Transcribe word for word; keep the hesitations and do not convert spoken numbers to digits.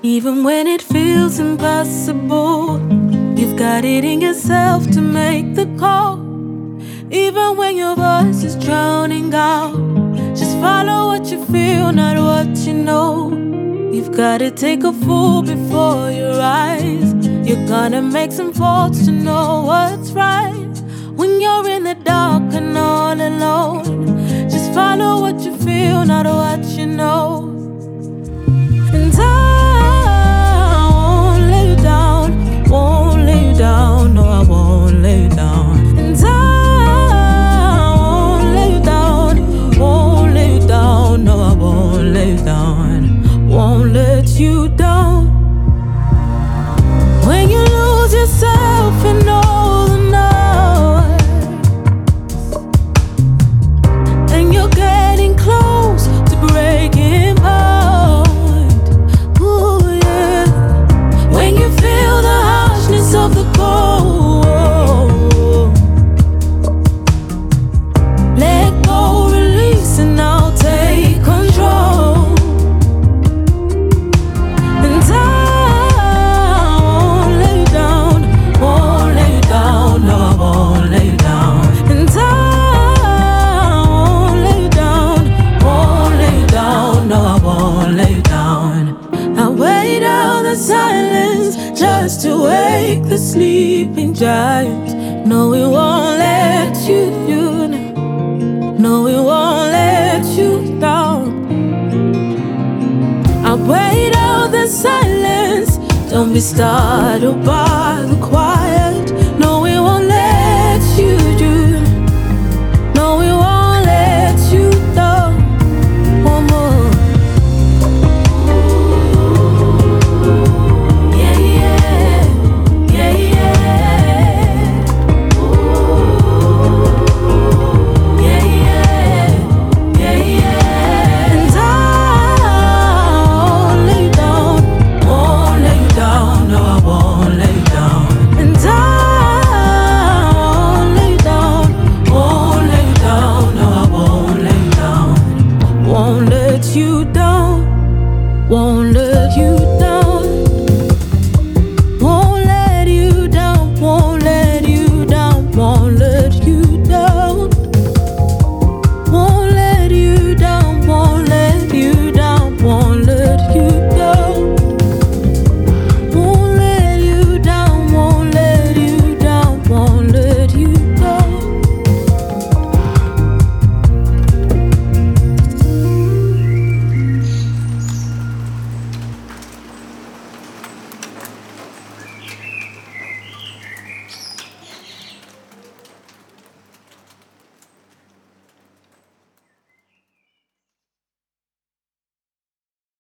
Even when it feels impossible, you've got it in yourself to make the call. Even when your voice is drowning out, just follow what you feel, not what you know. You've gotta take a fool before your eyes. You're gonna make some faults to know what's right. When you're in the dark and all alone, just follow what you feel, not what you know. And I won't lay you down, won't lay you down, no I won't lay you down. And I won't lay you down, won't lay you down, no I won't lay you down, won't let you down. When you lose yourself in all the night, and you're getting close to breaking point. Ooh, yeah. When you feel the harshness of the cold, let go, release, and I'll take control. And I won't lay you down, won't lay you down, no I won't lay you down. And I won't lay you down, won't lay you down, no I won't lay you down. I wait out the silence just to wake the sleeping giant. No, we won't let you, you know. No, we won't let you down. I wait out the silence. Don't be startled by the quiet.